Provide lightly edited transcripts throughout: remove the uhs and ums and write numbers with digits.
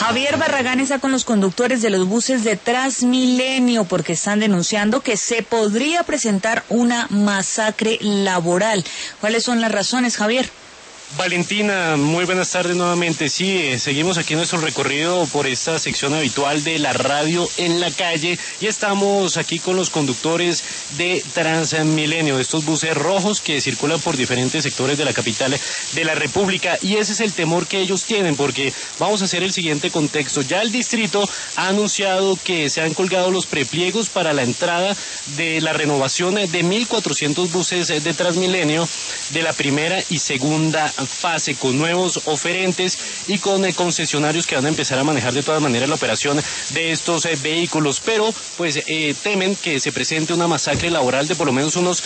Javier Barragán está con los conductores de los buses de Transmilenio porque están denunciando que se podría presentar una masacre laboral. ¿Cuáles son las razones, Javier? Valentina, muy buenas tardes nuevamente. Sí, seguimos aquí nuestro recorrido por esta sección habitual de la radio en la calle y estamos aquí con los conductores de Transmilenio, de estos buses rojos que circulan por diferentes sectores de la capital de la República, y ese es el temor que ellos tienen, porque vamos a hacer el siguiente contexto. Ya el distrito ha anunciado que se han colgado los prepliegos para la entrada de la renovación de 1.400 buses de Transmilenio de la primera y segunda fase, con nuevos oferentes y con concesionarios que van a empezar a manejar de todas maneras la operación de estos vehículos, pero pues temen que se presente una masacre laboral de por lo menos unos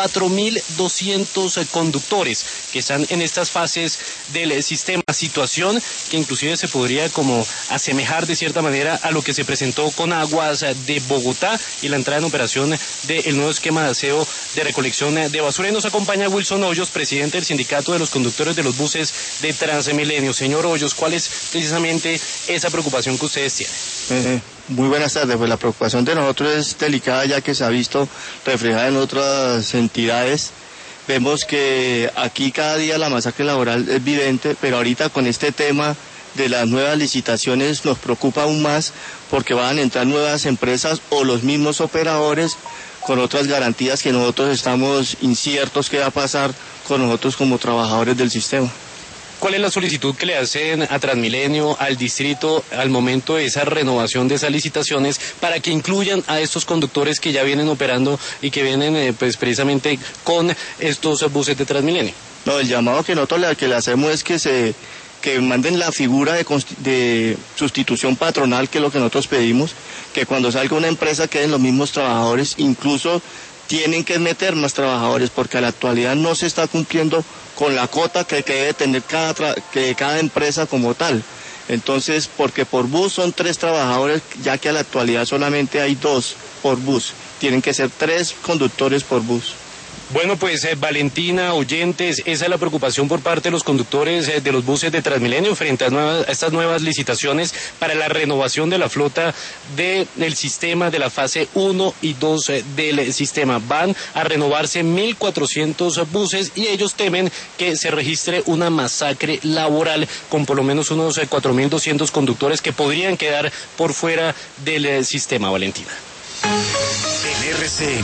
4.200 conductores que están en estas fases del sistema, situación que inclusive se podría como asemejar de cierta manera a lo que se presentó con Aguas de Bogotá y la entrada en operación del nuevo esquema de aseo de recolección de basura. Y nos acompaña Wilson Hoyos, presidente del sindicato de los conductores de los buses de Transmilenio. Señor Hoyos, ¿cuál es precisamente esa preocupación que ustedes tienen? Muy buenas tardes. Pues la preocupación de nosotros es delicada, ya que se ha visto reflejada en otras entidades. Vemos que aquí cada día la masacre laboral es evidente, pero ahorita con este tema de las nuevas licitaciones nos preocupa aún más, porque van a entrar nuevas empresas o los mismos operadores con otras garantías que nosotros estamos inciertos qué va a pasar con nosotros como trabajadores del sistema. ¿Cuál es la solicitud que le hacen a Transmilenio, al distrito, al momento de esa renovación de esas licitaciones, para que incluyan a estos conductores que ya vienen operando y que vienen pues precisamente con estos buses de Transmilenio? No, el llamado que nosotros le hacemos es que manden la figura de sustitución patronal, que es lo que nosotros pedimos, que cuando salga una empresa queden los mismos trabajadores, incluso tienen que meter más trabajadores, porque a la actualidad no se está cumpliendo con la cuota que debe tener cada empresa como tal. Entonces, porque por bus son 3 trabajadores, ya que a la actualidad solamente hay 2 por bus, tienen que ser 3 conductores por bus. Bueno, pues Valentina, oyentes, esa es la preocupación por parte de los conductores de los buses de Transmilenio frente a estas nuevas licitaciones para la renovación de la flota del sistema de la fase 1 y 2 del sistema. Van a renovarse 1.400 buses y ellos temen que se registre una masacre laboral con por lo menos unos 4.200 conductores que podrían quedar por fuera del sistema, Valentina. En RCN